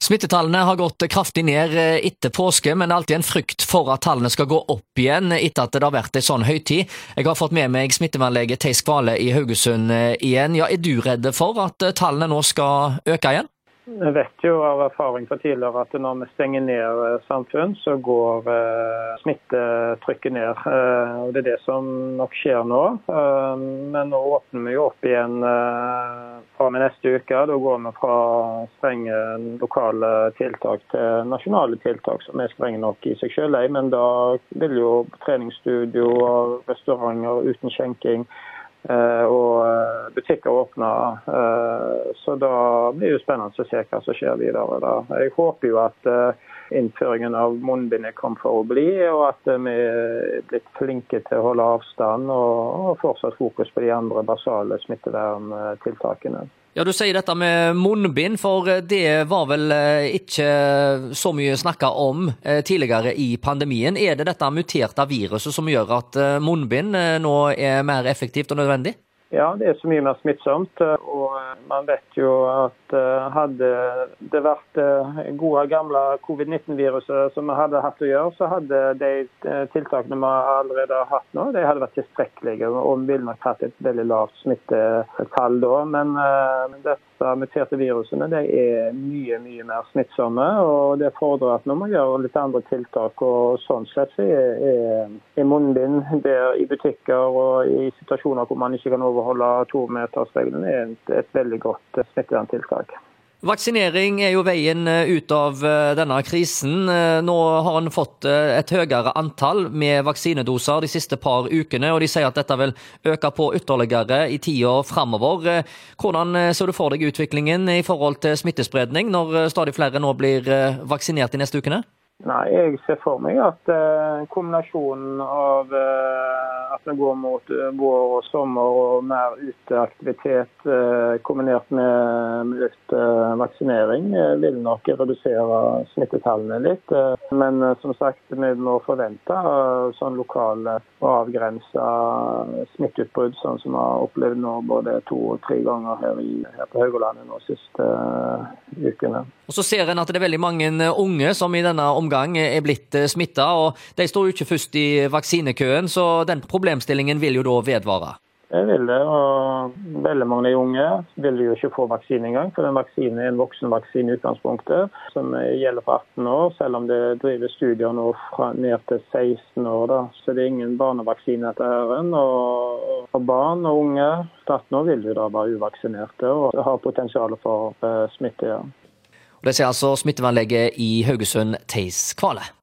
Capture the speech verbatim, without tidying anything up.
Smittetallene har gått kraftig ned etter påske, men det er alltid en frykt for at tallene skal gå opp igjen etter at det har vært en sånn høytid. Jeg har fått med meg smittevernlege Theis Kvale i Haugesund igjen. Ja, er du redd for at tallene nå skal øke igjen? Jeg vet jo av erfaring fra tidligere at når vi stenger ned samfunn, så går eh, smittetrykket ned. Eh, og det er det som nok skjer nå. Eh, men nå åpner vi jo opp igjen eh, fra med neste uke. Da går vi fra strenge lokale tiltak til nasjonale tiltak, som er strenge nok i seg selv. Men da vil jo treningsstudio og restauranter uten skjenking og butikker åpner, så da blir det jo spennende å se hva som skjer videre da. Jeg håper jo at innføringen av munnbindet kom for å bli, og at vi er blitt flinke til å holde avstand og fortsatt fokus på de andre basale smitteverntiltakene. Ja, du sier dette med munnbind, for det var vel ikke så mye snakket om tidligere i pandemien. Er det dette muterte viruset som gjør at munnbind nå er mer effektivt og nødvendig? Ja, det er så mye mer smittsomt, og man vet jo at hadde det vært gode gamle covid nitten-viruset som vi hadde hatt å gjøre, så hadde de tiltakene vi allerede har hatt nå, de hadde vært tilstrekkelige, og vi ville nok hatt et veldig lavt smittetall da. Men disse muterte virusene, de er mye, mye mer smittsomme, og det fordrer at vi må gjøre litt andre tiltak, og sånn sett så er, er munnbind der i butikker og i situasjoner hvor man ikke kan overholde to-metersregelen er et, et veldig godt smitteverntiltak. Vaksinering er jo veien ut av denne krisen. Nå har han fått et høyere antall med vaksinedoser de siste par ukene, og de sier at dette vil øke på ytterligere i tiden fremover. Hvordan ser du for deg utviklingen i forhold til smittespredning når stadig flere nå blir vaksinert de neste ukene? Nei, jeg ser for meg at uh, kombinasjonen av uh, at vi går mot uh, vår og sommer og mer uteaktivitet uh, kombinert med, med litt uh, vaksinering uh, vil nok redusere smittetallene litt. Uh, men uh, som sagt, vi må forvente uh, sånn lokale og avgrenset smitteutbrudd, sånn som vi har opplevd nå både to og tre ganger her, i, her på Haugalandet nå siste uh, ukene. Og så ser en at det er veldig mange unge som i denne omgang er blitt smittet, og de står jo ikke først i vaksinekøen, så den problemstillingen vil jo da vedvare. Det vil det, og veldig mange unge vil jo ikke få vaksine engang, for den vaksinen er en voksenvaksine i utgangspunktet, som gjelder for atten år, selv om det driver studier nå fra ned til seksten år. Da. Så det er ingen barnevaksine etter høren, og for barn og unge atten år vil jo da være uvaksinerte og har potensial for uh, smitte. Ja. Det sier altså smittevernlege i Haugesund, Theis Kvale.